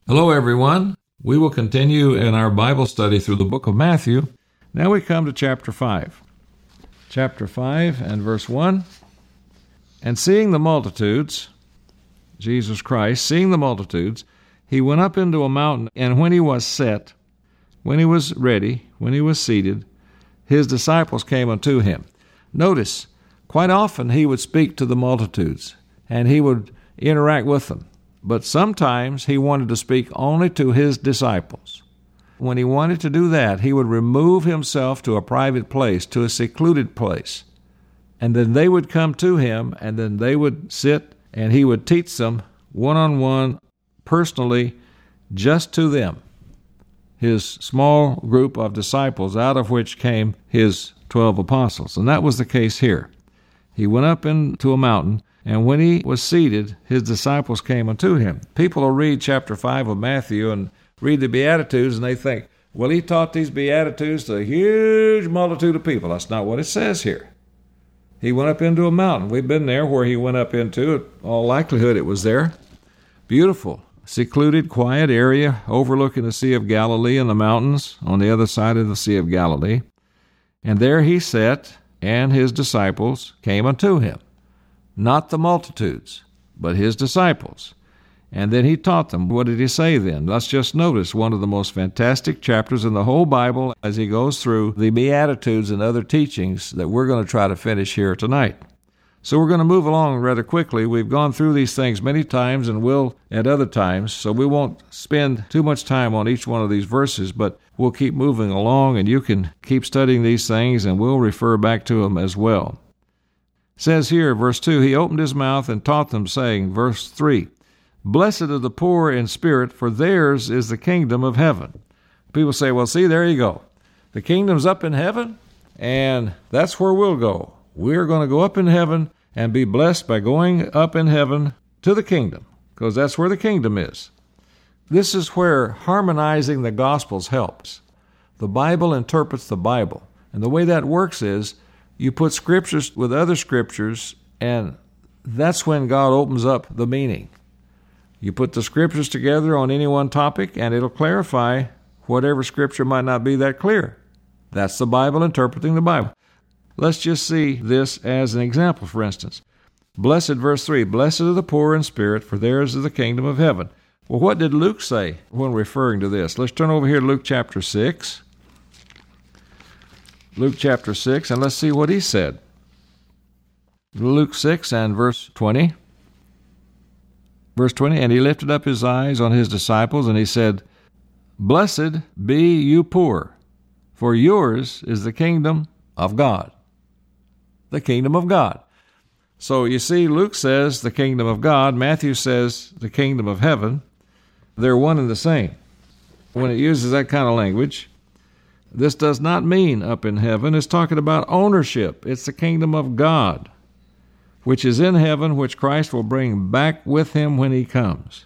Hello, everyone. We will continue in our Bible study through the book of Matthew. Now we come to chapter 5. Chapter 5 and verse 1. And seeing the multitudes, Jesus Christ, seeing the multitudes, he went up into a mountain, and when he was set, when he was ready, when he was seated, his disciples came unto him. Notice, quite often he would speak to the multitudes, and he would interact with them. But sometimes he wanted to speak only to his disciples. When he wanted to do that, he would remove himself to a private place, to a secluded place. And then they would come to him, and then they would sit, and he would teach them one-on-one, personally, just to them, his small group of disciples, out of which came his 12 apostles. And that was the case here. He went up into a mountain, and when he was seated, his disciples came unto him. People will read chapter 5 of Matthew and read the Beatitudes, and they think, well, he taught these Beatitudes to a huge multitude of people. That's not what it says here. He went up into a mountain. We've been there where he went up into. In all likelihood, it was there. Beautiful, secluded, quiet area overlooking the Sea of Galilee and the mountains on the other side of the Sea of Galilee. And there he sat, and his disciples came unto him. Not the multitudes, but his disciples. And then he taught them. What did he say then? Let's just notice one of the most fantastic chapters in the whole Bible as he goes through the Beatitudes and other teachings that we're going to try to finish here tonight. So we're going to move along rather quickly. We've gone through these things many times and will at other times, so we won't spend too much time on each one of these verses, but we'll keep moving along, and you can keep studying these things, and we'll refer back to them as well. It says here, verse 2, he opened his mouth and taught them, saying, verse 3, Blessed are the poor in spirit, for theirs is the kingdom of heaven. People say, well, see, there you go. The kingdom's up in heaven, and that's where we'll go. We're going to go up in heaven and be blessed by going up in heaven to the kingdom, because that's where the kingdom is. This is where harmonizing the Gospels helps. The Bible interprets the Bible, and the way that works is you put scriptures with other scriptures, and that's when God opens up the meaning. You put the scriptures together on any one topic, and it'll clarify whatever scripture might not be that clear. That's the Bible interpreting the Bible. Let's just see this as an example, for instance. Blessed, verse 3, Blessed are the poor in spirit, for theirs is the kingdom of heaven. Well, what did Luke say when referring to this? Let's turn over here to Luke chapter 6. Luke chapter 6, and let's see what he said. Luke 6 and verse 20. Verse 20, And he lifted up his eyes on his disciples, and he said, Blessed be you poor, for yours is the kingdom of God. The kingdom of God. So you see, Luke says the kingdom of God. Matthew says the kingdom of heaven. They're one and the same. When it uses that kind of language, this does not mean up in heaven. It's talking about ownership. It's the kingdom of God, which is in heaven, which Christ will bring back with him when he comes.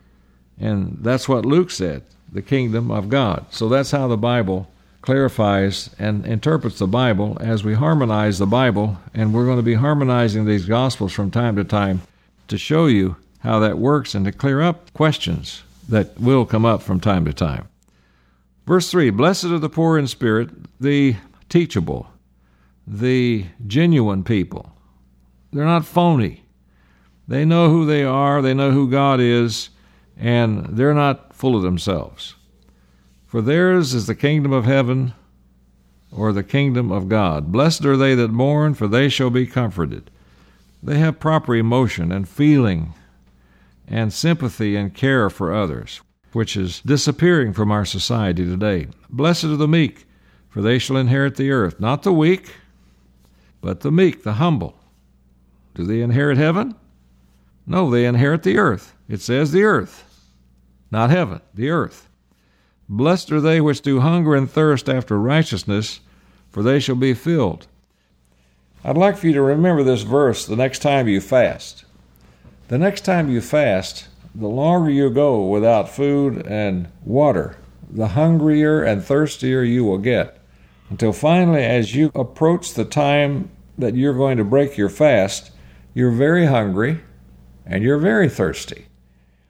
And that's what Luke said, the kingdom of God. So that's how the Bible clarifies and interprets the Bible as we harmonize the Bible, and we're going to be harmonizing these Gospels from time to time to show you how that works and to clear up questions that will come up from time to time. Verse 3, Blessed are the poor in spirit, the teachable, the genuine people. They're not phony. They know who they are, they know who God is, and they're not full of themselves. For theirs is the kingdom of heaven, or the kingdom of God. Blessed are they that mourn, for they shall be comforted. They have proper emotion and feeling and sympathy and care for others, which is disappearing from our society today. Blessed are the meek, for they shall inherit the earth. Not the weak, but the meek, the humble. Do they inherit heaven? No, they inherit the earth. It says the earth, not heaven, the earth. Blessed are they which do hunger and thirst after righteousness, for they shall be filled. I'd like for you to remember this verse the next time you fast. The next time you fast, the longer you go without food and water, the hungrier and thirstier you will get, until finally, as you approach the time that you're going to break your fast, you're very hungry and you're very thirsty.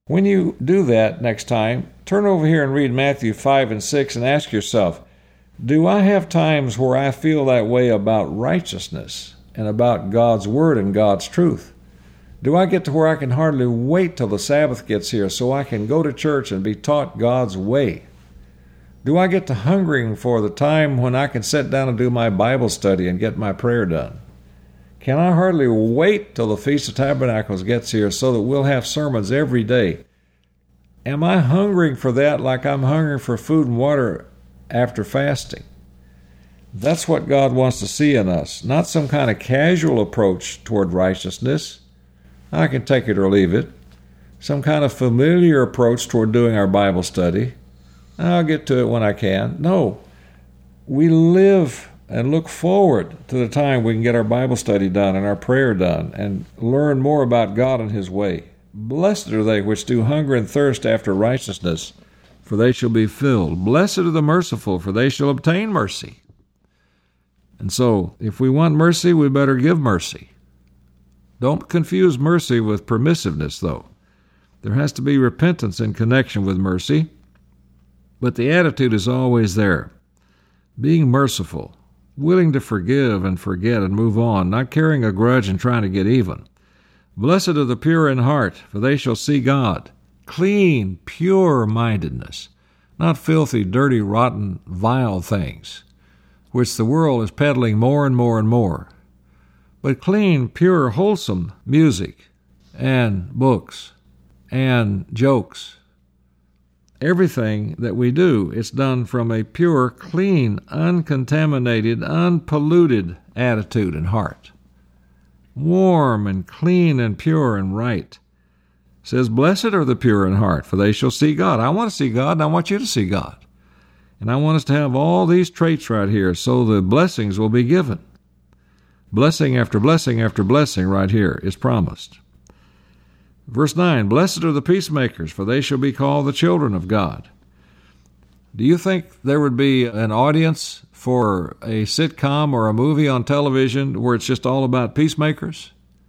When you do that next time, turn over here and read Matthew 5 and 6 and ask yourself, do I have times where I feel that way about righteousness and about God's Word and God's truth? Do I get to where I can hardly wait till the Sabbath gets here so I can go to church and be taught God's way? Do I get to hungering for the time when I can sit down and do my Bible study and get my prayer done? Can I hardly wait till the Feast of Tabernacles gets here so that we'll have sermons every day? Am I hungering for that like I'm hungering for food and water after fasting? That's what God wants to see in us, not some kind of casual approach toward righteousness. I can take it or leave it. Some kind of familiar approach toward doing our Bible study. I'll get to it when I can. No, we live and look forward to the time we can get our Bible study done and our prayer done and learn more about God and His way. Blessed are they which do hunger and thirst after righteousness, for they shall be filled. Blessed are the merciful, for they shall obtain mercy. And so, if we want mercy, we better give mercy. Don't confuse mercy with permissiveness, though. There has to be repentance in connection with mercy, but the attitude is always there. Being merciful, willing to forgive and forget and move on, not carrying a grudge and trying to get even. Blessed are the pure in heart, for they shall see God. Clean, pure-mindedness, not filthy, dirty, rotten, vile things, which the world is peddling more and more and more. But clean, pure, wholesome music and books and jokes. Everything that we do is done from a pure, clean, uncontaminated, unpolluted attitude and heart. Warm and clean and pure and right. It says, blessed are the pure in heart, for they shall see God. I want to see God, and I want you to see God. And I want us to have all these traits right here so the blessings will be given. Blessing after blessing after blessing right here is promised. Verse 9, blessed are the peacemakers, for they shall be called the children of God. Do you think there would be an audience for a sitcom or a movie on television where it's just all about peacemakers?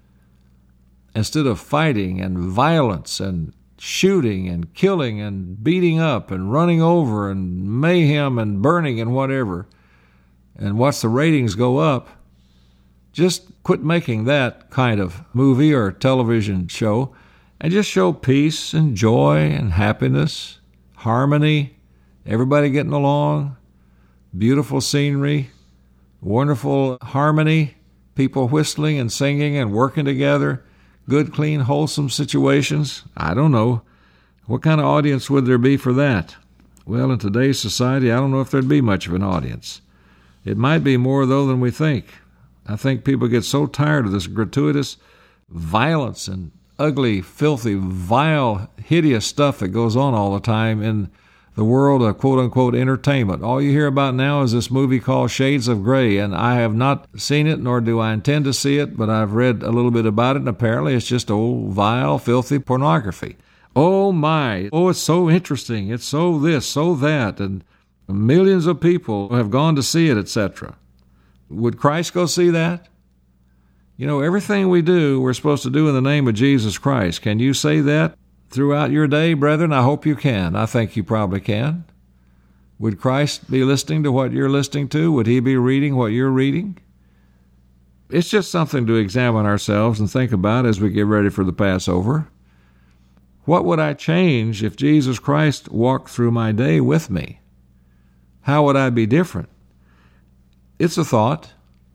Instead of fighting and violence and shooting and killing and beating up and running over and mayhem and burning and whatever, and watch the ratings go up, just quit making that kind of movie or television show and just show peace and joy and happiness, harmony, everybody getting along, beautiful scenery, wonderful harmony, people whistling and singing and working together, good, clean, wholesome situations. I don't know. What kind of audience would there be for that? Well, in today's society, I don't know if there'd be much of an audience. It might be more, though, than we think. I think people get so tired of this gratuitous violence and ugly, filthy, vile, hideous stuff that goes on all the time in the world of quote-unquote entertainment. All you hear about now is this movie called Shades of Grey, and I have not seen it, nor do I intend to see it, but I've read a little bit about it, and apparently it's just old, vile, filthy pornography. Oh my! Oh, it's so interesting. It's so this, so that, and millions of people have gone to see it, etc. Would Christ go see that? You know, everything we do, we're supposed to do in the name of Jesus Christ. Can you say that throughout your day, brethren? I hope you can. I think you probably can. Would Christ be listening to what you're listening to? Would he be reading what you're reading? It's just something to examine ourselves and think about as we get ready for the Passover. What would I change if Jesus Christ walked through my day with me? How would I be different? It's a thought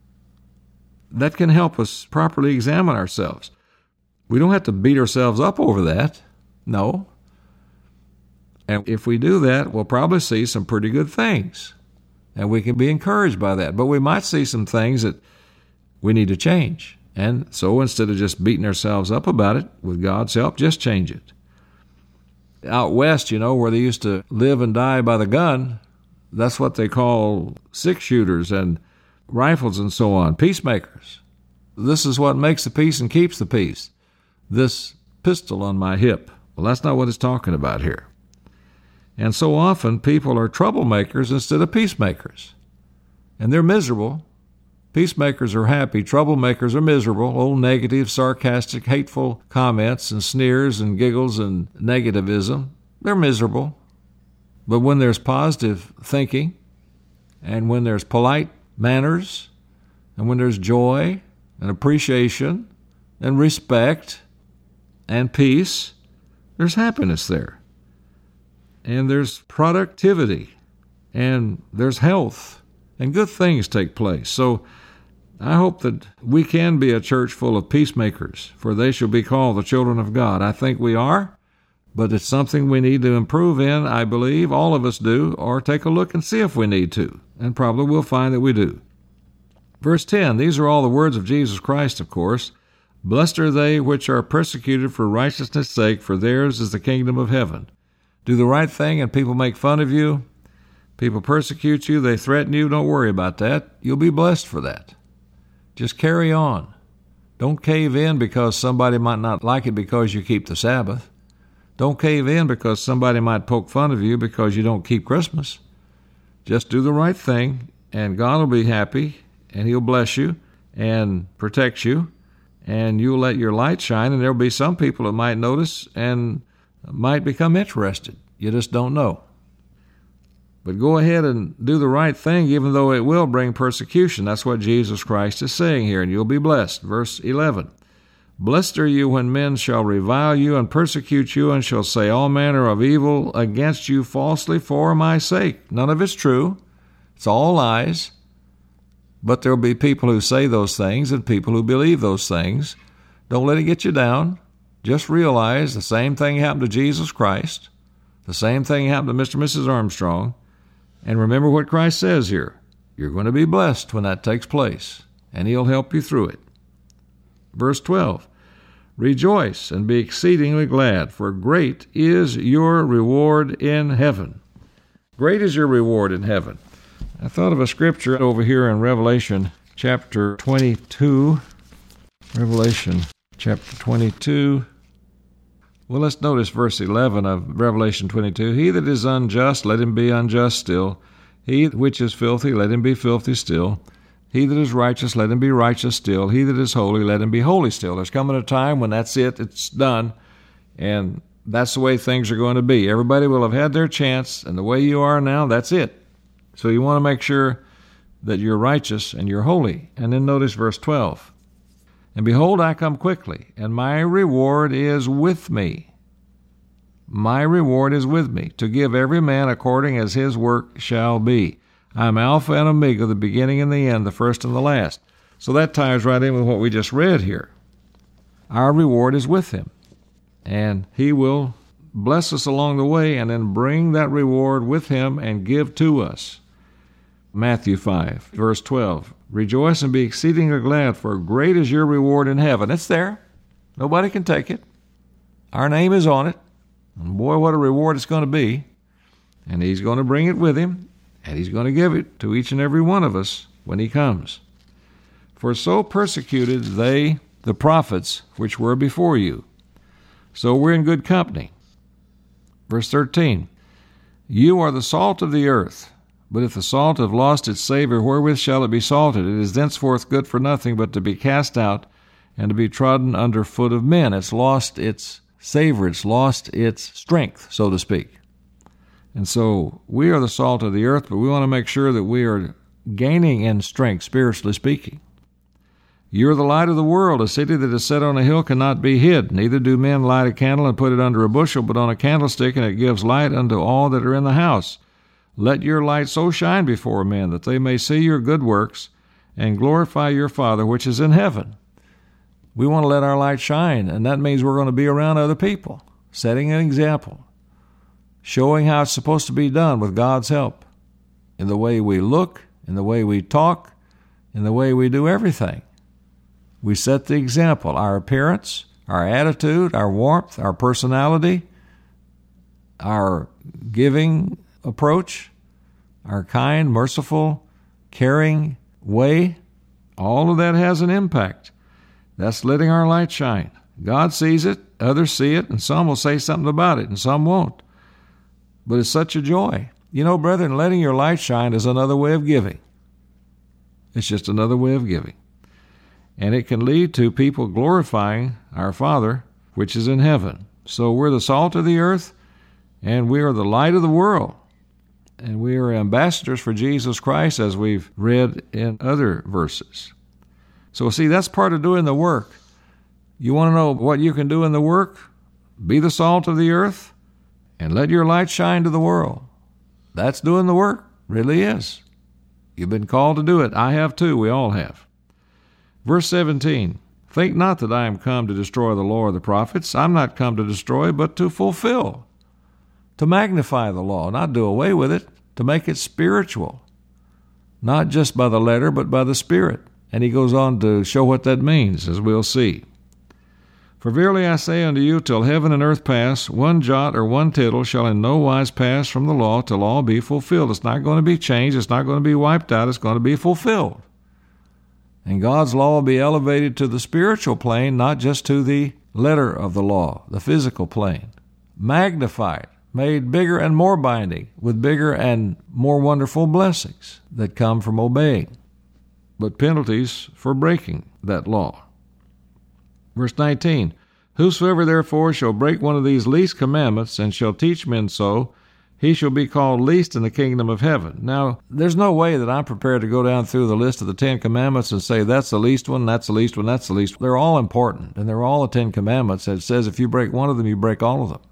that can help us properly examine ourselves. We don't have to beat ourselves up over that. No. And if we do that, we'll probably see some pretty good things. And we can be encouraged by that. But we might see some things that we need to change. And so instead of just beating ourselves up about it, with God's help, just change it. Out west, you know, where they used to live and die by the gun, that's what they call six-shooters and rifles and so on, peacemakers. This is what makes the peace and keeps the peace. This pistol on my hip. Well, that's not what it's talking about here. And so often people are troublemakers instead of peacemakers. And they're miserable. Peacemakers are happy. Troublemakers are miserable. Old negative, sarcastic, hateful comments and sneers and giggles and negativism, they're miserable. But when there's positive thinking, and when there's polite manners, and when there's joy and appreciation and respect and peace, there's happiness there. And there's productivity, and there's health, and good things take place. So I hope that we can be a church full of peacemakers, for they shall be called the children of God. I think we are, but it's something we need to improve in, I believe. All of us do, or take a look and see if we need to, and probably we'll find that we do. Verse 10, these are all the words of Jesus Christ, of course. Blessed are they which are persecuted for righteousness' sake, for theirs is the kingdom of heaven. Do the right thing and people make fun of you. People persecute you. They threaten you. Don't worry about that. You'll be blessed for that. Just carry on. Don't cave in because somebody might not like it because you keep the Sabbath. Don't cave in because somebody might poke fun of you because you don't keep Christmas. Just do the right thing, and God will be happy, and He'll bless you and protect you, and you'll let your light shine, and there'll be some people that might notice and might become interested. You just don't know. But go ahead and do the right thing, even though it will bring persecution. That's what Jesus Christ is saying here, and you'll be blessed. Verse 11, blessed are you when men shall revile you and persecute you, and shall say all manner of evil against you falsely for my sake. None of it's true. It's all lies. But there'll be people who say those things and people who believe those things. Don't let it get you down. Just realize the same thing happened to Jesus Christ. The same thing happened to Mr. and Mrs. Armstrong. And remember what Christ says here. You're going to be blessed when that takes place, and He'll help you through it. Verse 12, rejoice and be exceedingly glad, for great is your reward in heaven. Great is your reward in heaven. I thought of a scripture over here in Revelation chapter 22. Revelation chapter 22. Well, let's notice verse 11 of Revelation 22. He that is unjust, let him be unjust still. He which is filthy, let him be filthy still. He that is righteous, let him be righteous still. He that is holy, let him be holy still. There's coming a time when that's it, it's done, and that's the way things are going to be. Everybody will have had their chance, and the way you are now, that's it. So you want to make sure that you're righteous and you're holy. And then notice verse 12. And behold, I come quickly, and my reward is with me. My reward is with me, to give every man according as his work shall be. I am Alpha and Omega, the beginning and the end, the first and the last. So that ties right in with what we just read here. Our reward is with Him, and He will bless us along the way and then bring that reward with Him and give to us. Matthew 5, verse 12. Rejoice and be exceedingly glad, for great is your reward in heaven. It's there. Nobody can take it. Our name is on it. And boy, what a reward it's going to be. And He's going to bring it with Him, and He's going to give it to each and every one of us when He comes. For so persecuted they the prophets which were before you. So we're in good company. Verse 13. You are the salt of the earth. But if the salt have lost its savor, wherewith shall it be salted? It is thenceforth good for nothing but to be cast out and to be trodden under foot of men. It's lost its savor. It's lost its strength, so to speak. And so we are the salt of the earth, but we want to make sure that we are gaining in strength, spiritually speaking. You are the light of the world. A city that is set on a hill cannot be hid. Neither do men light a candle and put it under a bushel, but on a candlestick, and it gives light unto all that are in the house. Let your light so shine before men that they may see your good works and glorify your Father which is in heaven. We want to let our light shine, and that means we're going to be around other people, setting an example, showing how it's supposed to be done with God's help, in the way we look, in the way we talk, in the way we do everything. We set the example, our appearance, our attitude, our warmth, our personality, our giving approach, our kind, merciful, caring way, all of that has an impact. That's letting our light shine. God sees it, others see it, and some will say something about it, and some won't. But it's such a joy. You know, brethren, letting your light shine is another way of giving. It's just another way of giving. And it can lead to people glorifying our Father, which is in heaven. So we're the salt of the earth, and we are the light of the world. And we are ambassadors for Jesus Christ, as we've read in other verses. So see, that's part of doing the work. You want to know what you can do in the work? Be the salt of the earth, and let your light shine to the world. That's doing the work, really is. You've been called to do it. I have too. We all have. Verse 17, think not that I am come to destroy the law or the prophets. I'm not come to destroy, but to fulfill, to magnify the law, not do away with it, to make it spiritual, not just by the letter, but by the Spirit. And he goes on to show what that means, as we'll see. For verily I say unto you, till heaven and earth pass, one jot or one tittle shall in no wise pass from the law till all be fulfilled. It's not going to be changed. It's not going to be wiped out. It's going to be fulfilled. And God's law will be elevated to the spiritual plane, not just to the letter of the law, the physical plane. Magnified, made bigger and more binding, with bigger and more wonderful blessings that come from obeying, but penalties for breaking that law. Verse 19, whosoever therefore shall break one of these least commandments and shall teach men so, he shall be called least in the kingdom of heaven. Now, there's no way that I'm prepared to go down through the list of the 10 commandments and say that's the least one, that's the least one, that's the least one. They're all important, and they're all the 10 commandments. It says if you break one of them, you break all of them.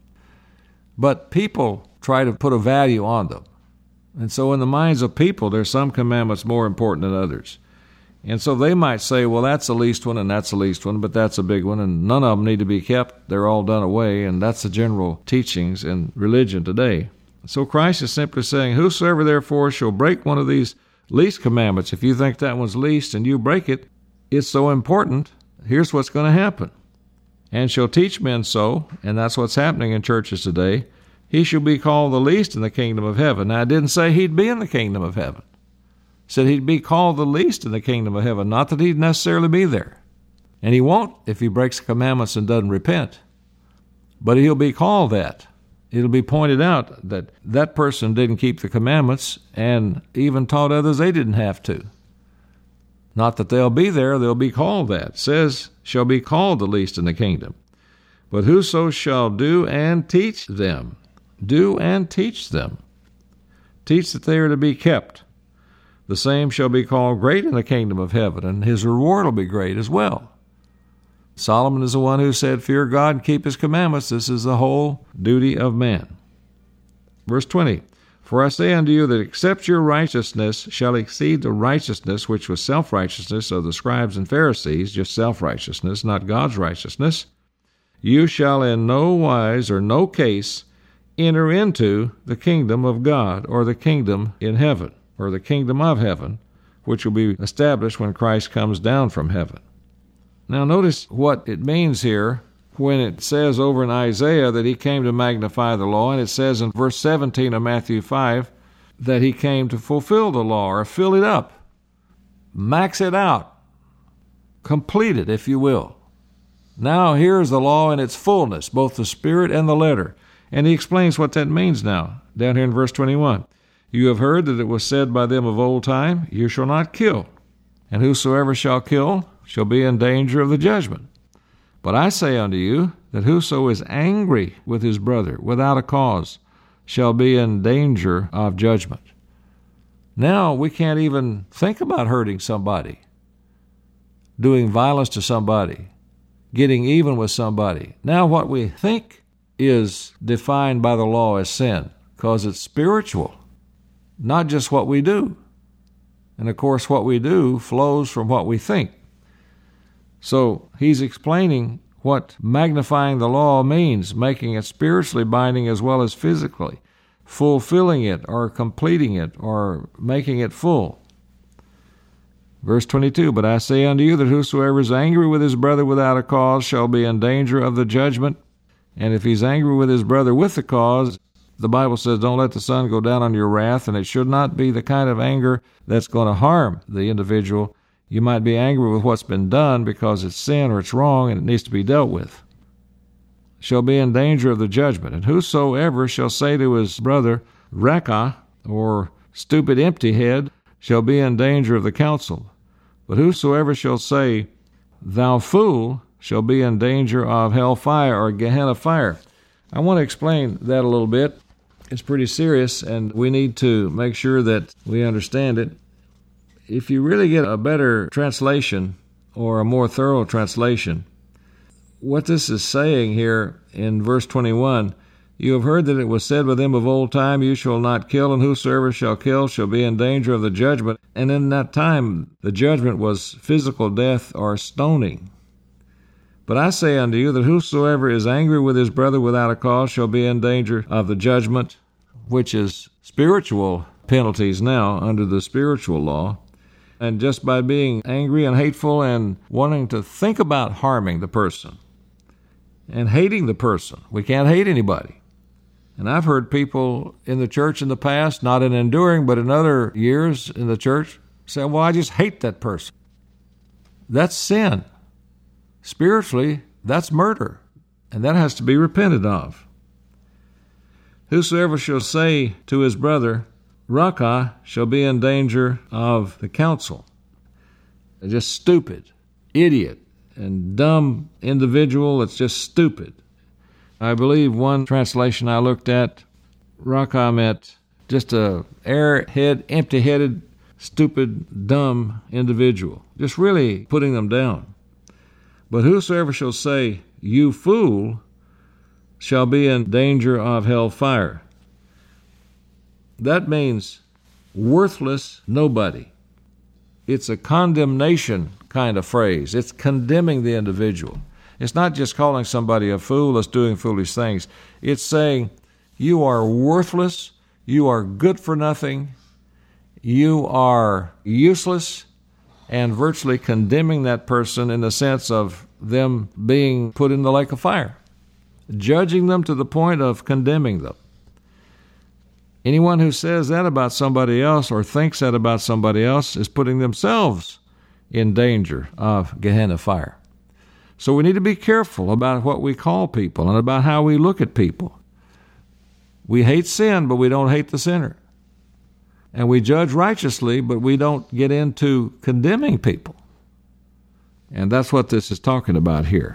But people try to put a value on them. And so in the minds of people, there's some commandments more important than others. And so they might say, well, that's the least one and that's the least one, but that's a big one, and none of them need to be kept. They're all done away, and that's the general teachings in religion today. So Christ is simply saying, whosoever therefore shall break one of these least commandments, if you think that one's least and you break it, it's so important, here's what's going to happen. And shall teach men so, and that's what's happening in churches today, he shall be called the least in the kingdom of heaven. Now, I didn't say he'd be in the kingdom of heaven. I said he'd be called the least in the kingdom of heaven, not that he'd necessarily be there. And he won't if he breaks the commandments and doesn't repent. But he'll be called that. It'll be pointed out that that person didn't keep the commandments and even taught others they didn't have to. Not that they'll be there, they'll be called that. It says, shall be called the least in the kingdom. But whoso shall do and teach them, do and teach them, teach that they are to be kept, the same shall be called great in the kingdom of heaven, and his reward will be great as well. Solomon is the one who said, fear God and keep his commandments. This is the whole duty of man. Verse 20, for I say unto you that except your righteousness shall exceed the righteousness which was self-righteousness of the scribes and Pharisees, just self-righteousness, not God's righteousness, you shall in no wise or no case enter into the kingdom of God, or the kingdom in heaven, or the kingdom of heaven, which will be established when Christ comes down from heaven. Now notice what it means here when it says over in Isaiah that he came to magnify the law, and it says in verse 17 of Matthew 5 that he came to fulfill the law, or fill it up, max it out, complete it, if you will. Now here's the law in its fullness, both the spirit and the letter. And he explains what that means now, down here in verse 21. You have heard that it was said by them of old time, you shall not kill, and whosoever shall kill shall be in danger of the judgment. But I say unto you that whoso is angry with his brother without a cause shall be in danger of judgment. Now we can't even think about hurting somebody, doing violence to somebody, getting even with somebody. Now what we think is defined by the law as sin, because it's spiritual, not just what we do. And of course what we do flows from what we think. So he's explaining what magnifying the law means, making it spiritually binding as well as physically, fulfilling it or completing it or making it full. Verse 22, but I say unto you that whosoever is angry with his brother without a cause shall be in danger of the judgment. And if he's angry with his brother with the cause, the Bible says don't let the sun go down on your wrath, and it should not be the kind of anger that's going to harm the individual. You might be angry with what's been done because it's sin or it's wrong and it needs to be dealt with. Shall be in danger of the judgment. And whosoever shall say to his brother, Raca, or stupid empty head, shall be in danger of the council. But whosoever shall say, Thou fool, shall be in danger of hell fire or Gehenna fire. I want to explain that a little bit. It's pretty serious, and we need to make sure that we understand it. If you really get a better translation or a more thorough translation, what this is saying here in verse 21, you have heard that it was said by them of old time, You shall not kill, and whosoever shall kill shall be in danger of the judgment. And in that time, the judgment was physical death or stoning. But I say unto you that whosoever is angry with his brother without a cause shall be in danger of the judgment, which is spiritual penalties now under the spiritual law. And just by being angry and hateful and wanting to think about harming the person and hating the person, we can't hate anybody. And I've heard people in the church in the past, not in Enduring, but in other years in the church, say, well, I just hate that person. That's sin. Spiritually, that's murder, and that has to be repented of. Whosoever shall say to his brother, Raca, shall be in danger of the council. They're just stupid, idiot, and dumb individual that's just stupid. I believe one translation I looked at, Raca meant just a airhead, empty-headed, stupid, dumb individual. Just really putting them down. But whosoever shall say, You fool, shall be in danger of hell fire. That means worthless nobody. It's a condemnation kind of phrase. It's condemning the individual. It's not just calling somebody a fool that's doing foolish things. It's saying, you are worthless, you are good for nothing, you are useless, and virtually condemning that person in the sense of them being put in the lake of fire, judging them to the point of condemning them. Anyone who says that about somebody else or thinks that about somebody else is putting themselves in danger of Gehenna fire. So we need to be careful about what we call people and about how we look at people. We hate sin, but we don't hate the sinner. And we judge righteously, but we don't get into condemning people. And that's what this is talking about here.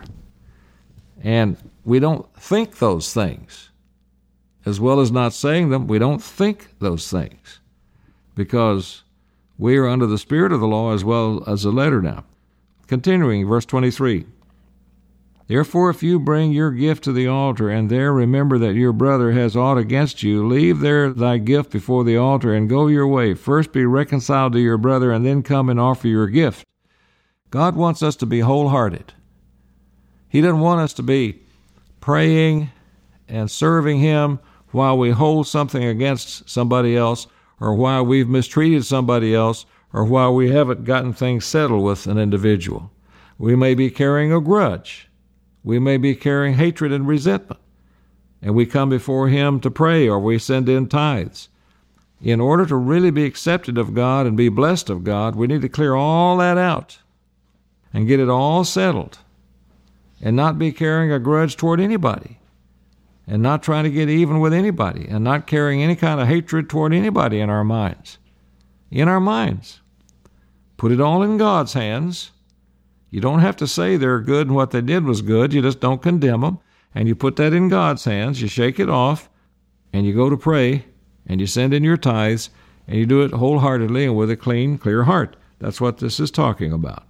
And we don't think those things. As well as not saying them, we don't think those things. Because we are under the spirit of the law as well as the letter now. Continuing, verse 23. Therefore, if you bring your gift to the altar, and there remember that your brother has aught against you, leave there thy gift before the altar, and go your way. First be reconciled to your brother, and then come and offer your gift. God wants us to be wholehearted. He doesn't want us to be praying and serving Him while we hold something against somebody else, or while we've mistreated somebody else, or while we haven't gotten things settled with an individual. We may be carrying a grudge. We may be carrying hatred and resentment, and we come before Him to pray, or we send in tithes. In order to really be accepted of God and be blessed of God, we need to clear all that out and get it all settled, and not be carrying a grudge toward anybody, and not trying to get even with anybody, and not carrying any kind of hatred toward anybody in our minds. In our minds. Put it all in God's hands. You don't have to say they're good and what they did was good. You just don't condemn them. And you put that in God's hands. You shake it off, and you go to pray, and you send in your tithes, and you do it wholeheartedly and with a clean, clear heart. That's what this is talking about.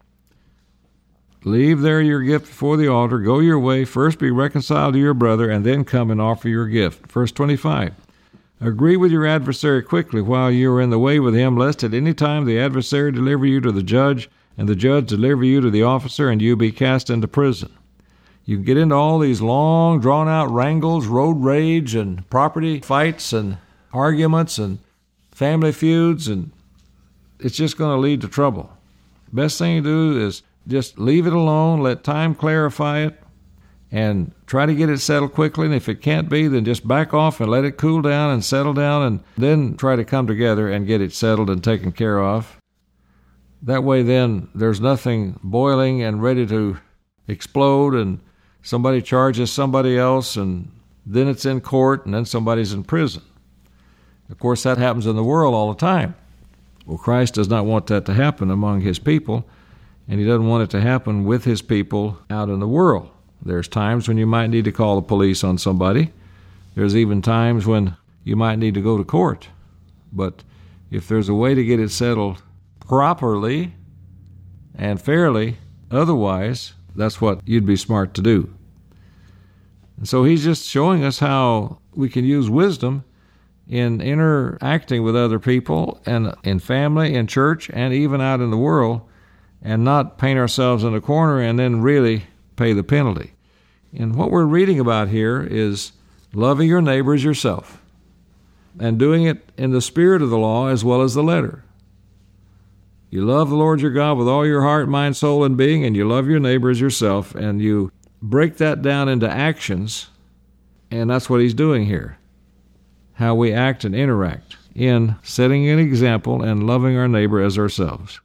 Leave there your gift before the altar. Go your way. First be reconciled to your brother, and then come and offer your gift. Verse 25. Agree with your adversary quickly while you are in the way with him, lest at any time the adversary deliver you to the judge, and the judge deliver you to the officer, and you be cast into prison. You get into all these long, drawn-out wrangles, road rage, and property fights, and arguments, and family feuds, and it's just going to lead to trouble. Best thing to do is just leave it alone, let time clarify it, and try to get it settled quickly. And if it can't be, then just back off and let it cool down and settle down, and then try to come together and get it settled and taken care of. That way then there's nothing boiling and ready to explode, and somebody charges somebody else, and then it's in court, and then somebody's in prison. Of course, that happens in the world all the time. Well, Christ does not want that to happen among his people, and he doesn't want it to happen with his people out in the world. There's times when you might need to call the police on somebody. There's even times when you might need to go to court. But if there's a way to get it settled properly and fairly, otherwise, that's what you'd be smart to do. And so he's just showing us how we can use wisdom in interacting with other people and in family, in church, and even out in the world, and not paint ourselves in a corner and then really pay the penalty. And what we're reading about here is loving your neighbor as yourself and doing it in the spirit of the law as well as the letter. You love the Lord your God with all your heart, mind, soul, and being, and you love your neighbor as yourself, and you break that down into actions, and that's what he's doing here. How we act and interact in setting an example and loving our neighbor as ourselves.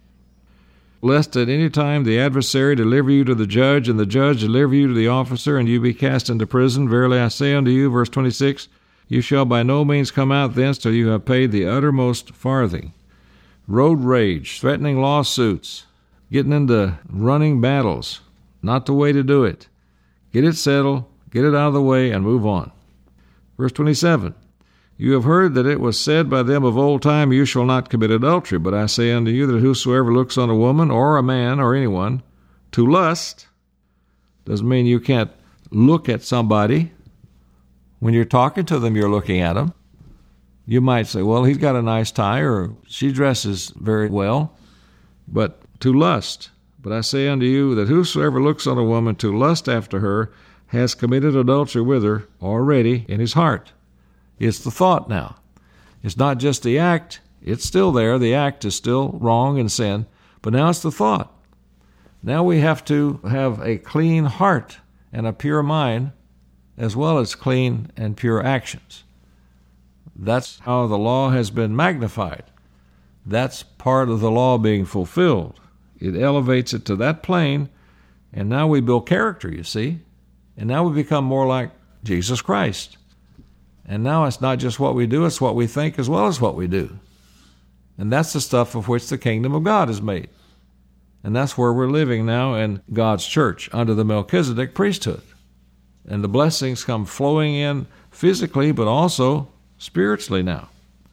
Lest at any time the adversary deliver you to the judge, and the judge deliver you to the officer, and you be cast into prison. Verily I say unto you, verse 26, you shall by no means come out thence till you have paid the uttermost farthing. Road rage, threatening lawsuits, getting into running battles, not the way to do it. Get it settled, get it out of the way, and move on. Verse 27, you have heard that it was said by them of old time, you shall not commit adultery. But I say unto you that whosoever looks on a woman or a man or anyone to lust, doesn't mean you can't look at somebody. When you're talking to them, you're looking at them. You might say, well, he's got a nice tie, or she dresses very well. But to lust. But I say unto you that whosoever looks on a woman to lust after her has committed adultery with her already in his heart. It's the thought now. It's not just the act. It's still there. The act is still wrong and sin. But now it's the thought. Now we have to have a clean heart and a pure mind, as well as clean and pure actions. That's how the law has been magnified. That's part of the law being fulfilled. It elevates it to that plane, and now we build character, you see. And now we become more like Jesus Christ. And now it's not just what we do, it's what we think as well as what we do. And that's the stuff of which the kingdom of God is made. And that's where we're living now in God's church, under the Melchizedek priesthood. And the blessings come flowing in physically, but also spiritually now.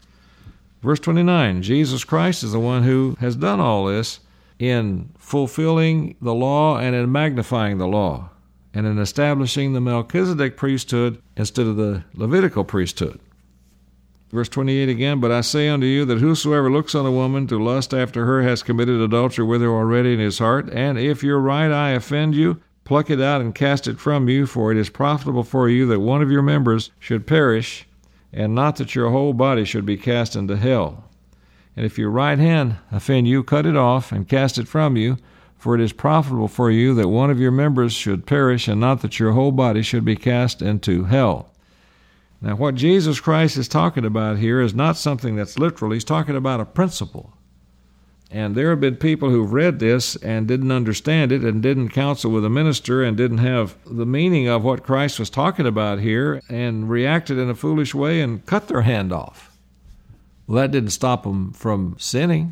Verse 29, Jesus Christ is the one who has done all this in fulfilling the law and in magnifying the law, and in establishing the Melchizedek priesthood instead of the Levitical priesthood. Verse 28 again, but I say unto you that whosoever looks on a woman to lust after her has committed adultery with her already in his heart. And if your right eye offend you, pluck it out and cast it from you, for it is profitable for you that one of your members should perish, and not that your whole body should be cast into hell. And if your right hand offend you, cut it off and cast it from you, for it is profitable for you that one of your members should perish, and not that your whole body should be cast into hell. Now, what Jesus Christ is talking about here is not something that's literal. He's talking about a principle. And there have been people who've read this and didn't understand it and didn't counsel with a minister and didn't have the meaning of what Christ was talking about here and reacted in a foolish way and cut their hand off. Well, that didn't stop them from sinning.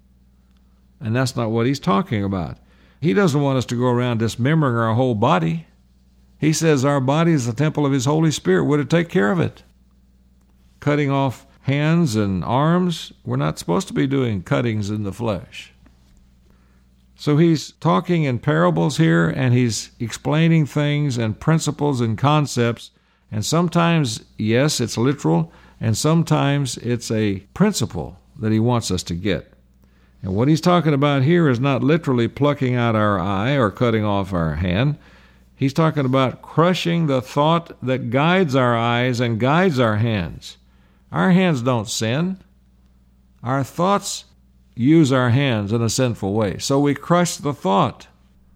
And that's not what he's talking about. He doesn't want us to go around dismembering our whole body. He says our body is the temple of his Holy Spirit. We're to take care of it. Cutting off hands and arms, we're not supposed to be doing cuttings in the flesh. So he's talking in parables here, and he's explaining things and principles and concepts. And sometimes, yes, it's literal, and sometimes it's a principle that he wants us to get. And what he's talking about here is not literally plucking out our eye or cutting off our hand. He's talking about crushing the thought that guides our eyes and guides our hands. Our hands don't sin. Our thoughts use our hands in a sinful way. So we crush the thought.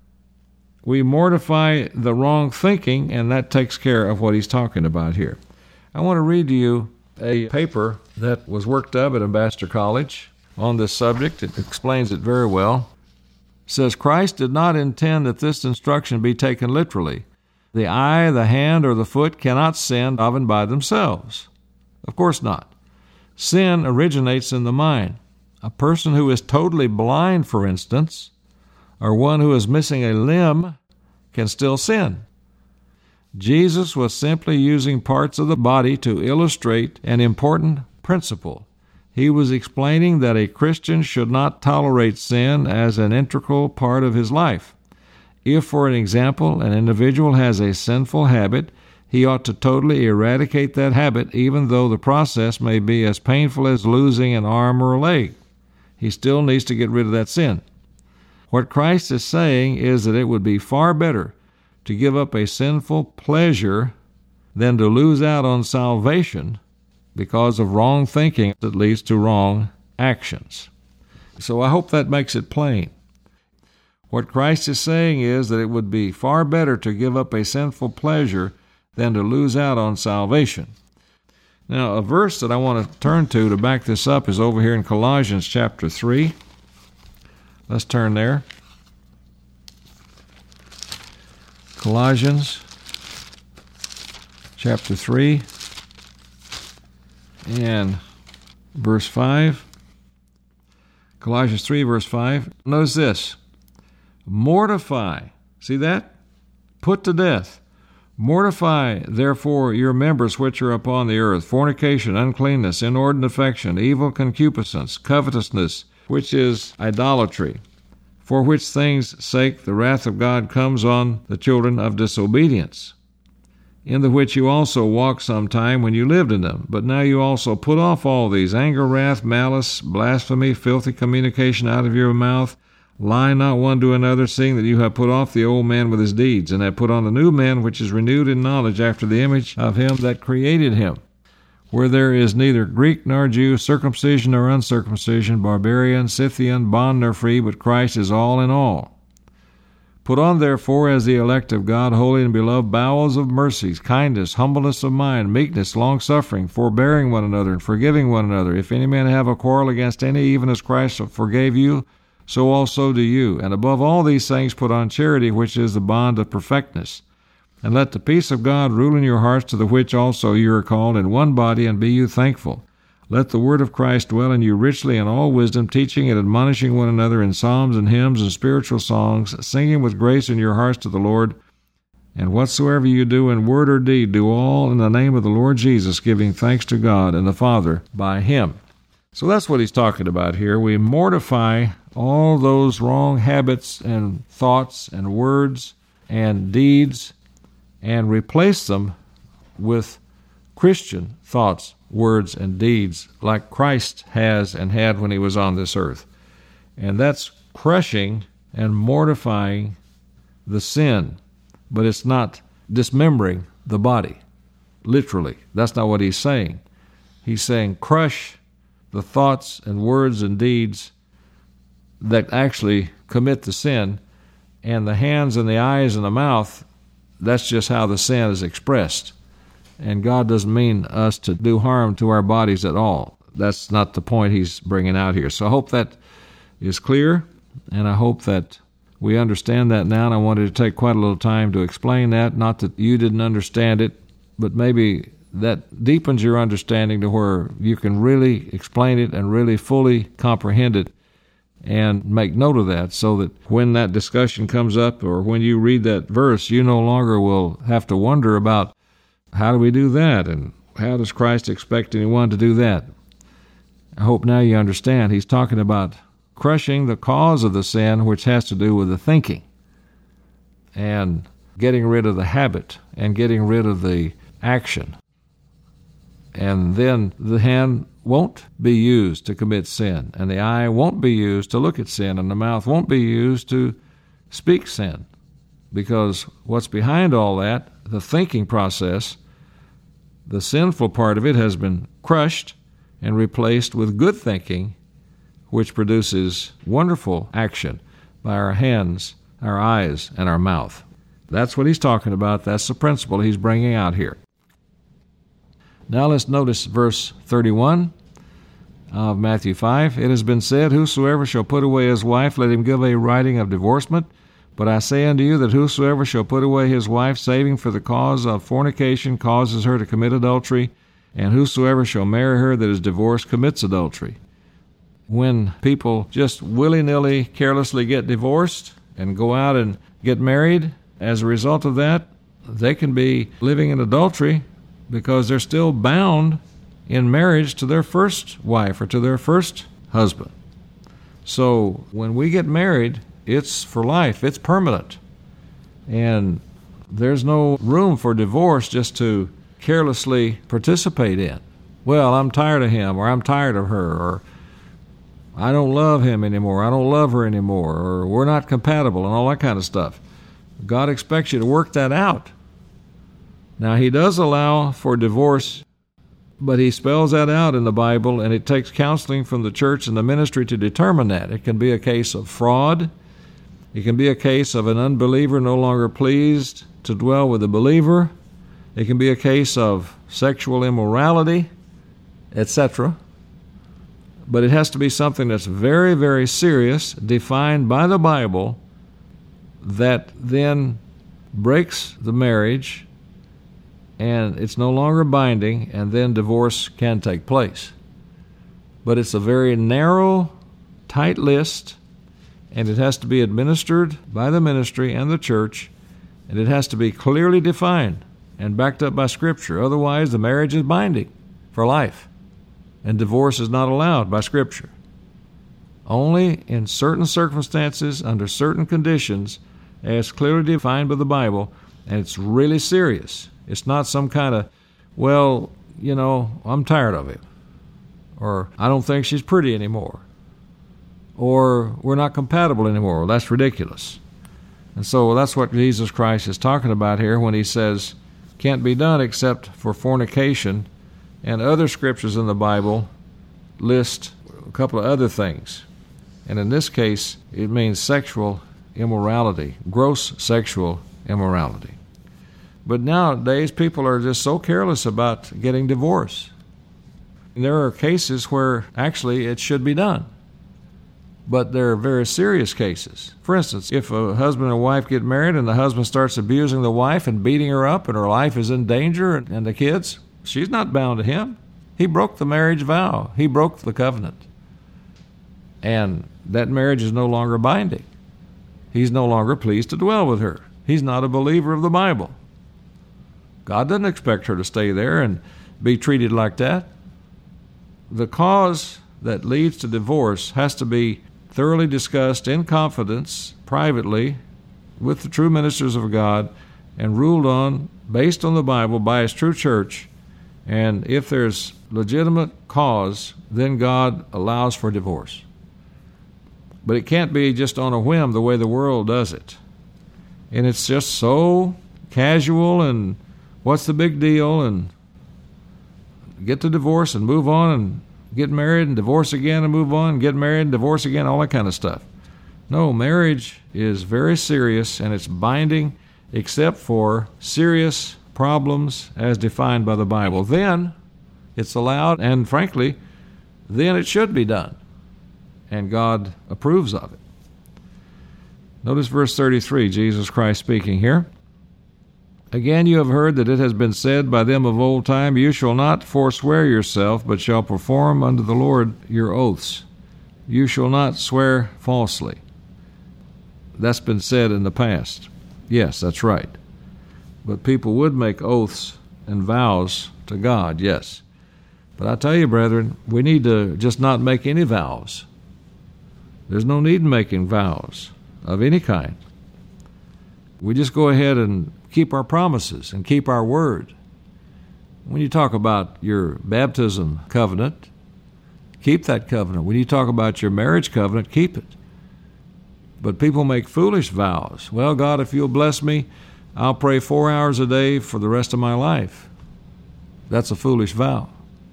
We mortify the wrong thinking, and that takes care of what he's talking about here. I want to read to you a paper that was worked up at Ambassador College on this subject. It explains it very well. It says, Christ did not intend that this instruction be taken literally. The eye, the hand, or the foot cannot sin of and by themselves. Of course not. Sin originates in the mind. A person who is totally blind, for instance, or one who is missing a limb can still sin. Jesus was simply using parts of the body to illustrate an important principle. He was explaining that a Christian should not tolerate sin as an integral part of his life. If, for an example, an individual has a sinful habit, he ought to totally eradicate that habit, even though the process may be as painful as losing an arm or a leg. He still needs to get rid of that sin. What Christ is saying is that it would be far better to give up a sinful pleasure than to lose out on salvation because of wrong thinking that leads to wrong actions. So I hope that makes it plain. What Christ is saying is that it would be far better to give up a sinful pleasure than to lose out on salvation. Now, a verse that I want to turn to back this up is over here in Colossians chapter 3. Let's turn there. Colossians chapter 3 and verse 5. Colossians 3, verse 5. Notice this. Mortify. See that? Put to death. Mortify, therefore, your members which are upon the earth, fornication, uncleanness, inordinate affection, evil concupiscence, covetousness, which is idolatry, for which things' sake the wrath of God comes on the children of disobedience, in the which you also walked sometime when you lived in them. But now you also put off all these: anger, wrath, malice, blasphemy, filthy communication out of your mouth. Lie not one to another, seeing that you have put off the old man with his deeds, and have put on the new man, which is renewed in knowledge after the image of him that created him, where there is neither Greek nor Jew, circumcision nor uncircumcision, barbarian, Scythian, bond nor free, but Christ is all in all. Put on, therefore, as the elect of God, holy and beloved, bowels of mercies, kindness, humbleness of mind, meekness, longsuffering, forbearing one another, and forgiving one another. If any man have a quarrel against any, even as Christ forgave you, so also do you. And above all these things put on charity, which is the bond of perfectness. And let the peace of God rule in your hearts, to the which also you are called in one body, and be you thankful. Let the word of Christ dwell in you richly in all wisdom, teaching and admonishing one another in psalms and hymns and spiritual songs, singing with grace in your hearts to the Lord. And whatsoever you do in word or deed, do all in the name of the Lord Jesus, giving thanks to God and the Father by him. So that's what he's talking about here. We mortify all those wrong habits and thoughts and words and deeds and replace them with Christian thoughts, words, and deeds like Christ has and had when he was on this earth. And that's crushing and mortifying the sin, but it's not dismembering the body, literally. That's not what he's saying. He's saying crush the thoughts and words and deeds that actually commit the sin, and the hands and the eyes and the mouth, that's just how the sin is expressed. And God doesn't mean us to do harm to our bodies at all. That's not the point he's bringing out here. So I hope that is clear, and I hope that we understand that now, and I wanted to take quite a little time to explain that. Not that you didn't understand it, but maybe that deepens your understanding to where you can really explain it and really fully comprehend it and make note of that, so that when that discussion comes up or when you read that verse, you no longer will have to wonder about how do we do that and how does Christ expect anyone to do that. I hope now you understand. He's talking about crushing the cause of the sin, which has to do with the thinking, and getting rid of the habit and getting rid of the action. And then the hand won't be used to commit sin, and the eye won't be used to look at sin, and the mouth won't be used to speak sin. Because what's behind all that, the thinking process, the sinful part of it has been crushed and replaced with good thinking, which produces wonderful action by our hands, our eyes, and our mouth. That's what he's talking about. That's the principle he's bringing out here. Now let's notice verse 31 of Matthew 5. It has been said, whosoever shall put away his wife, let him give a writing of divorcement. But I say unto you that whosoever shall put away his wife, saving for the cause of fornication, causes her to commit adultery, and whosoever shall marry her that is divorced commits adultery. when people just willy-nilly, carelessly get divorced and go out and get married, as a result of that, they can be living in adultery because they're still bound in marriage to their first wife or to their first husband. So when we get married, it's for life, it's permanent. And there's no room for divorce just to carelessly participate in. Well, I'm tired of him, or I'm tired of her, or I don't love him anymore, I don't love her anymore, or we're not compatible, and all that kind of stuff. God expects you to work that out. Now, He does allow for divorce, but He spells that out in the Bible, and it takes counseling from the church and the ministry to determine that. It can be a case of fraud. It can be a case of an unbeliever no longer pleased to dwell with a believer. It can be a case of sexual immorality, etc. But it has to be something that's very, very serious, defined by the Bible, that then breaks the marriage, and it's no longer binding, and then divorce can take place. But it's a very narrow, tight list, and it has to be administered by the ministry and the church, and it has to be clearly defined and backed up by Scripture. Otherwise, the marriage is binding for life, and divorce is not allowed by Scripture. Only in certain circumstances, under certain conditions, as clearly defined by the Bible, and it's really serious. It's not some kind of, well, I'm tired of him, or I don't think she's pretty anymore, or we're not compatible anymore. Well, that's ridiculous. And so that's what Jesus Christ is talking about here when He says, can't be done except for fornication, and other scriptures in the Bible list a couple of other things. And in this case, it means sexual immorality, gross sexual immorality. But nowadays, people are just so careless about getting divorced. And there are cases where actually it should be done. But there are very serious cases. For instance, if a husband and wife get married and the husband starts abusing the wife and beating her up and her life is in danger and the kids, she's not bound to him. He broke the marriage vow. He broke the covenant. And that marriage is no longer binding. He's no longer pleased to dwell with her. He's not a believer of the Bible. God doesn't expect her to stay there and be treated like that. The cause that leads to divorce has to be thoroughly discussed in confidence, privately, with the true ministers of God, and ruled on, based on the Bible, by His true church. And if there's legitimate cause, then God allows for divorce. But it can't be just on a whim the way the world does it. And it's just so casual, and what's the big deal, and get the divorce and move on, and get married and divorce again and move on, and get married and divorce again, all that kind of stuff. No, marriage is very serious, and it's binding except for serious problems as defined by the Bible. Then it's allowed, and frankly, then it should be done. And God approves of it. Notice verse 33, Jesus Christ speaking here. Again, you have heard that it has been said by them of old time, you shall not forswear yourself, but shall perform unto the Lord your oaths. You shall not swear falsely. That's been said in the past. Yes, that's right. But people would make oaths and vows to God, yes. But I tell you, brethren, we need to just not make any vows. There's no need in making vows of any kind. We just go ahead and keep our promises and keep our word. When you talk about your baptism covenant, keep that covenant. When you talk about your marriage covenant, keep it. But people make foolish vows. Well, God, if you'll bless me, I'll pray 4 hours a day for the rest of my life. That's a foolish vow.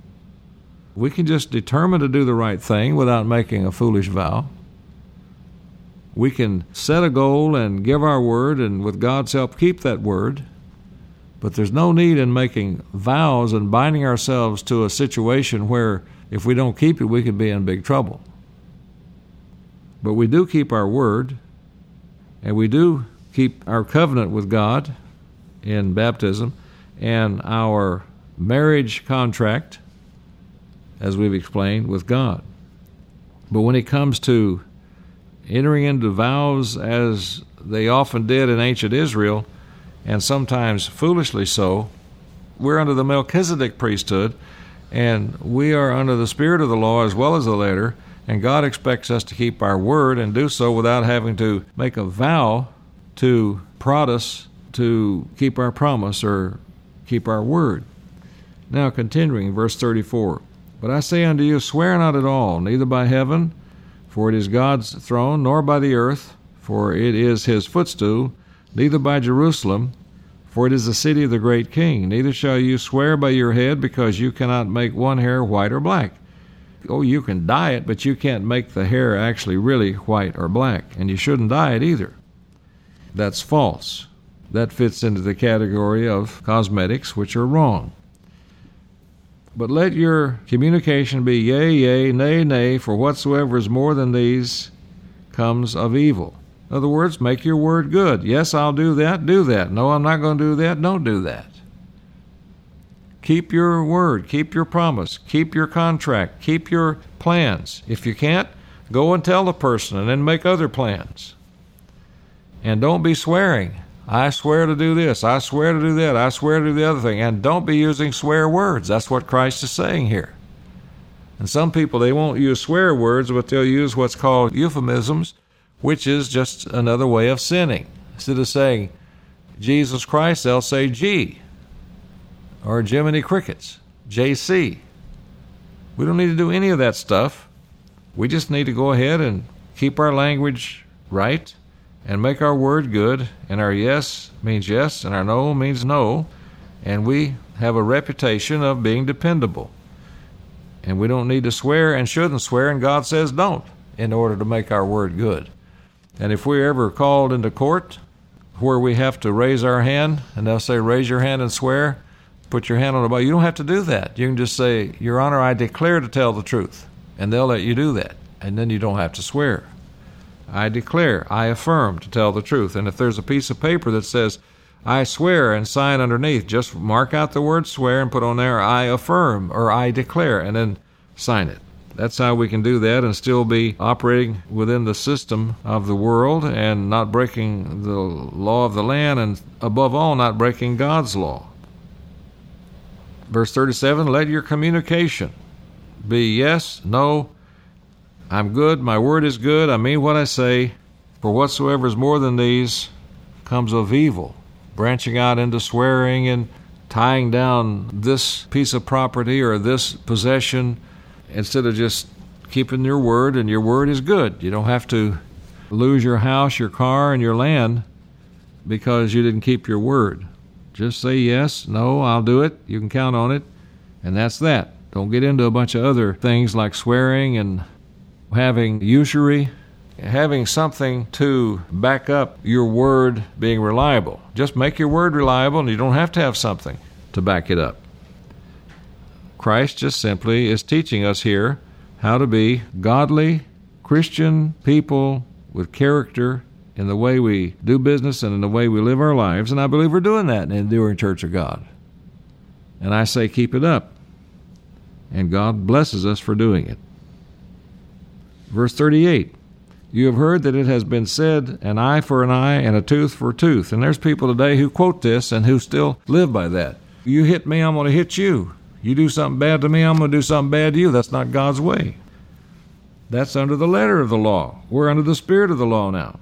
We can just determine to do the right thing without making a foolish vow. We can set a goal and give our word, and with God's help, keep that word. But there's no need in making vows and binding ourselves to a situation where if we don't keep it, we could be in big trouble. But we do keep our word, and we do keep our covenant with God in baptism, and our marriage contract, as we've explained, with God. But when it comes to entering into vows, as they often did in ancient Israel, and sometimes foolishly so, we're under the Melchizedek priesthood, and we are under the spirit of the law as well as the letter, and God expects us to keep our word and do so without having to make a vow to prod us to keep our promise or keep our word. Now continuing, verse 34, "But I say unto you, swear not at all, neither by heaven, for it is God's throne, nor by the earth, for it is his footstool, neither by Jerusalem, for it is the city of the great king. Neither shall you swear by your head, because you cannot make one hair white or black." Oh, you can dye it, but you can't make the hair actually really white or black, and you shouldn't dye it either. That's false. That fits into the category of cosmetics, which are wrong. "But let your communication be yea, yea, nay, nay, for whatsoever is more than these comes of evil." In other words, make your word good. Yes, I'll do that, do that. No, I'm not going to do that, don't do that. Keep your word, keep your promise, keep your contract, keep your plans. If you can't, go and tell the person and then make other plans. And don't be swearing. I swear to do this, I swear to do that, I swear to do the other thing. And don't be using swear words. That's what Christ is saying here. And some people, they won't use swear words, but they'll use what's called euphemisms, which is just another way of sinning. Instead of saying Jesus Christ, they'll say G, or Jiminy Crickets, JC. We don't need to do any of that stuff. We just need to go ahead and keep our language right and make our word good, and our yes means yes, and our no means no, and we have a reputation of being dependable. And we don't need to swear and shouldn't swear, and God says don't, in order to make our word good. And if we're ever called into court where we have to raise our hand, and they'll say, raise your hand and swear, put your hand on the Bible. You don't have to do that. You can just say, Your Honor, I declare to tell the truth, and they'll let you do that, and then you don't have to swear. I declare, I affirm to tell the truth. And if there's a piece of paper that says, I swear, and sign underneath, just mark out the word swear and put on there, I affirm, or I declare, and then sign it. That's how we can do that and still be operating within the system of the world and not breaking the law of the land, and above all, not breaking God's law. Verse 37, let your communication be yes, no, I'm good, my word is good, I mean what I say, for whatsoever is more than these comes of evil, branching out into swearing and tying down this piece of property or this possession instead of just keeping your word, and your word is good. You don't have to lose your house, your car, and your land because you didn't keep your word. Just say yes, no, I'll do it, you can count on it, and that's that. Don't get into a bunch of other things like swearing and having usury, having something to back up your word being reliable. Just make your word reliable, and you don't have to have something to back it up. Christ just simply is teaching us here how to be godly Christian people with character in the way we do business and in the way we live our lives, and I believe we're doing that in the Enduring Church of God. And I say keep it up, and God blesses us for doing it. Verse 38, you have heard that it has been said, an eye for an eye and a tooth for a tooth. And there's people today who quote this and who still live by that. You hit me, I'm going to hit you. You do something bad to me, I'm going to do something bad to you. That's not God's way. That's under the letter of the law. We're under the spirit of the law now.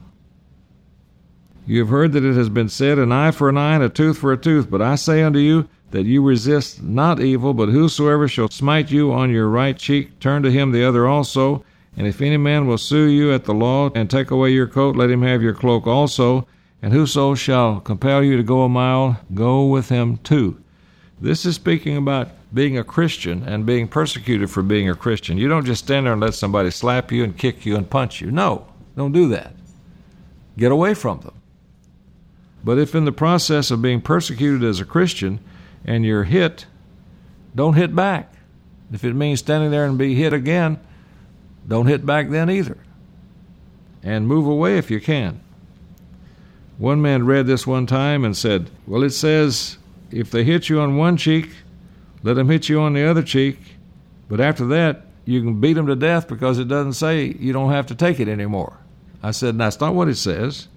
You have heard that it has been said, an eye for an eye and a tooth for a tooth. But I say unto you that you resist not evil, but whosoever shall smite you on your right cheek, turn to him the other also. And if any man will sue you at the law and take away your coat, let him have your cloak also. And whoso shall compel you to go a mile, go with him too. This is speaking about being a Christian and being persecuted for being a Christian. You don't just stand there and let somebody slap you and kick you and punch you. No, don't do that. Get away from them. But if in the process of being persecuted as a Christian and you're hit, don't hit back. If it means standing there and be hit again, don't hit back then either. And move away if you can. One man read this one time and said, well, it says, if they hit you on one cheek, let them hit you on the other cheek. But after that, you can beat them to death because it doesn't say you don't have to take it anymore. I said, that's not what it says.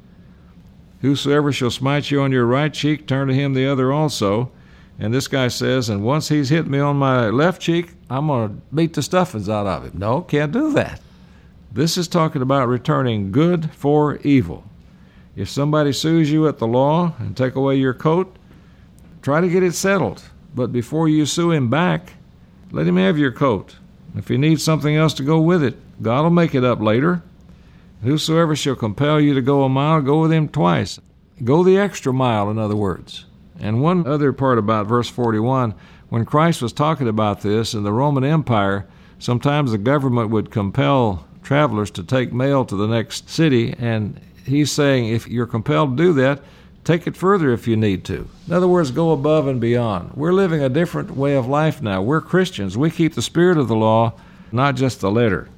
Whosoever shall smite you on your right cheek, turn to him the other also. And this guy says, and once he's hit me on my left cheek, I'm going to beat the stuffings out of him. No, can't do that. This is talking about returning good for evil. If somebody sues you at the law and take away your coat, try to get it settled. But before you sue him back, let him have your coat. If he needs something else to go with it, God will make it up later. Whosoever shall compel you to go a mile, go with him twice. Go the extra mile, in other words. And one other part about verse 41, when Christ was talking about this in the Roman Empire, sometimes the government would compel travelers to take mail to the next city, and he's saying if you're compelled to do that, take it further if you need to. In other words, go above and beyond. We're living a different way of life now. We're Christians. We keep the spirit of the law, not just the letter.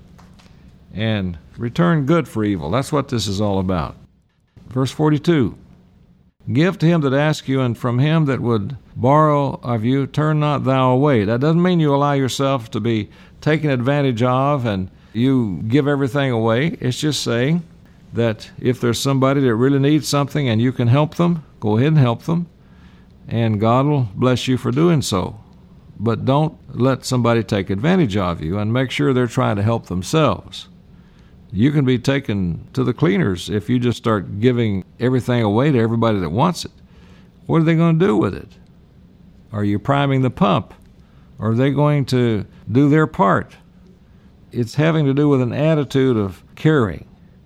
And return good for evil. That's what this is all about. Verse 42, give to him that asks you, and from him that would borrow of you, turn not thou away. That doesn't mean you allow yourself to be taken advantage of and you give everything away. It's just saying that if there's somebody that really needs something and you can help them, go ahead and help them, and God will bless you for doing so. But don't let somebody take advantage of you, and make sure they're trying to help themselves. You can be taken to the cleaners if you just start giving everything away to everybody that wants it. What are they going to do with it? Are you priming the pump? Or are they going to do their part? It's having to do with an attitude of caring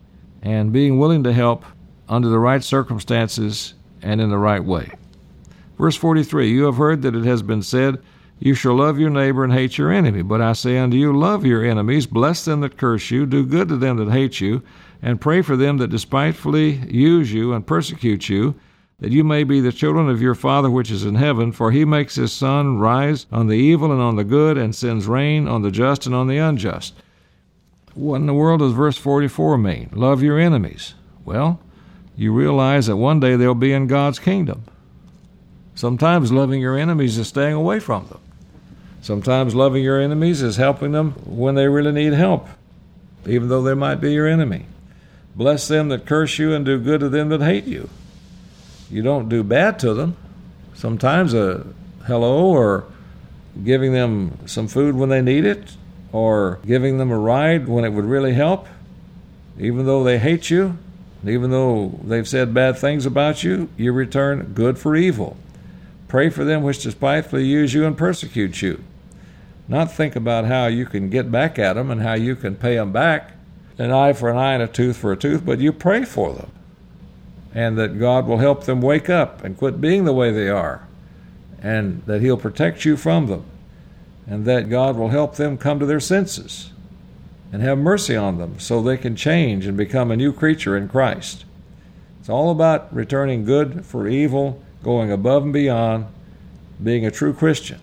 and being willing to help under the right circumstances and in the right way. Verse 43, you have heard that it has been said, you shall love your neighbor and hate your enemy. But I say unto you, love your enemies, bless them that curse you, do good to them that hate you, and pray for them that despitefully use you and persecute you, that you may be the children of your Father which is in heaven. For he makes his sun rise on the evil and on the good, and sends rain on the just and on the unjust. What in the world does verse 44 mean? Love your enemies. Well, you realize that one day they'll be in God's kingdom. Sometimes loving your enemies is staying away from them. Sometimes loving your enemies is helping them when they really need help, even though they might be your enemy. Bless them that curse you and do good to them that hate you. You don't do bad to them. Sometimes a hello, or giving them some food when they need it, or giving them a ride when it would really help, even though they hate you, even though they've said bad things about you, you return good for evil. Pray for them which despitefully use you and persecute you. Not think about how you can get back at them and how you can pay them back, an eye for an eye and a tooth for a tooth, but you pray for them, and that God will help them wake up and quit being the way they are, and that he'll protect you from them, and that God will help them come to their senses and have mercy on them so they can change and become a new creature in Christ. It's all about returning good for evil, going above and beyond, being a true Christian.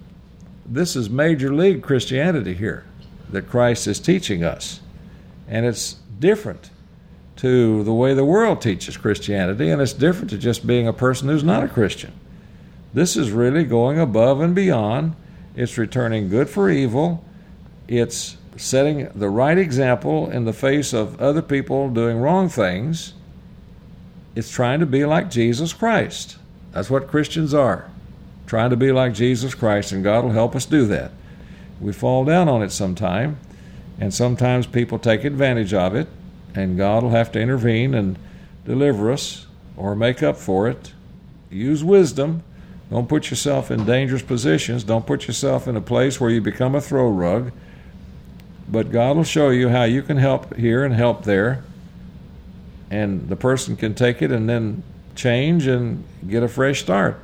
This is major league Christianity here that Christ is teaching us. And it's different to the way the world teaches Christianity, and it's different to just being a person who's not a Christian. This is really going above and beyond. It's returning good for evil. It's setting the right example in the face of other people doing wrong things. It's trying to be like Jesus Christ. That's what Christians are, trying to be like Jesus Christ, and God will help us do that. We fall down on it sometime, and sometimes people take advantage of it, and God will have to intervene and deliver us or make up for it. Use wisdom. Don't put yourself in dangerous positions. Don't put yourself in a place where you become a throw rug. But God will show you how you can help here and help there, and the person can take it and then change and get a fresh start.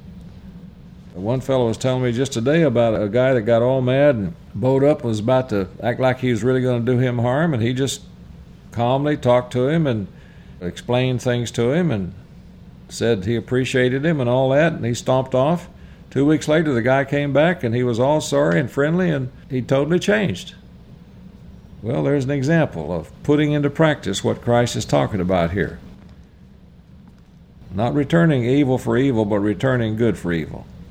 One fellow was telling me just today about a guy that got all mad and bowed up and was about to act like he was really going to do him harm, and he just calmly talked to him and explained things to him and said he appreciated him and all that, and he stomped off. 2 weeks later, the guy came back, and he was all sorry and friendly, and he totally changed. Well, there's an example of putting into practice what Christ is talking about here. Not returning evil for evil, but returning good for evil.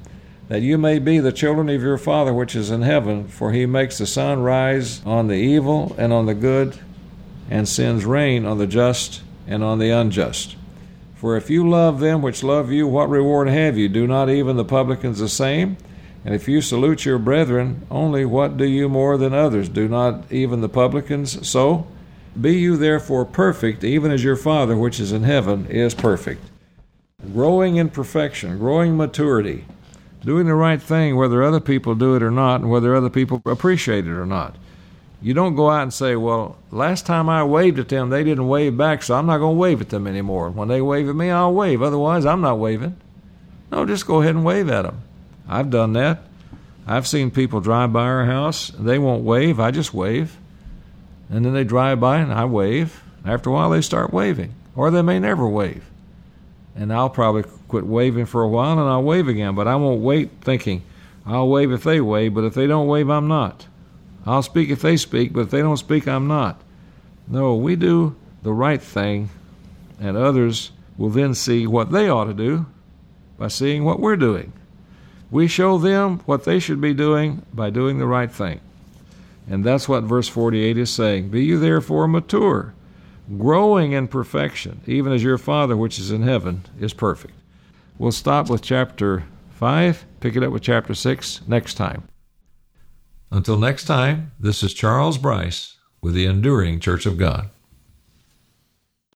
that you may be the children of your Father which is in heaven, for he makes the sun rise on the evil and on the good, and sends rain on the just and on the unjust. For if you love them which love you, what reward have you? Do not even the publicans the same? And if you salute your brethren only, what do you more than others? Do not even the publicans so? Be you therefore perfect, even as your Father which is in heaven is perfect. Growing in perfection, growing maturity, doing the right thing whether other people do it or not, and whether other people appreciate it or not. You don't go out and say, well, last time I waved at them, they didn't wave back, so I'm not going to wave at them anymore. When they wave at me, I'll wave. Otherwise, I'm not waving. No, just go ahead and wave at them. I've done that. I've seen people drive by our house. They won't wave. I just wave. And then they drive by and I wave. After a while, they start waving. Or they may never wave. And I'll probably quit waving for a while and I'll wave again. But I won't wait thinking, I'll wave if they wave, but if they don't wave, I'm not. I'll speak if they speak, but if they don't speak, I'm not. No, we do the right thing, and others will then see what they ought to do by seeing what we're doing. We show them what they should be doing by doing the right thing. And that's what verse 48 is saying. Be you therefore mature, growing in perfection, even as your Father which is in heaven is perfect. We'll stop with chapter 5, pick it up with chapter 6 next time. Until next time, this is Charles Bryce with the Enduring Church of God.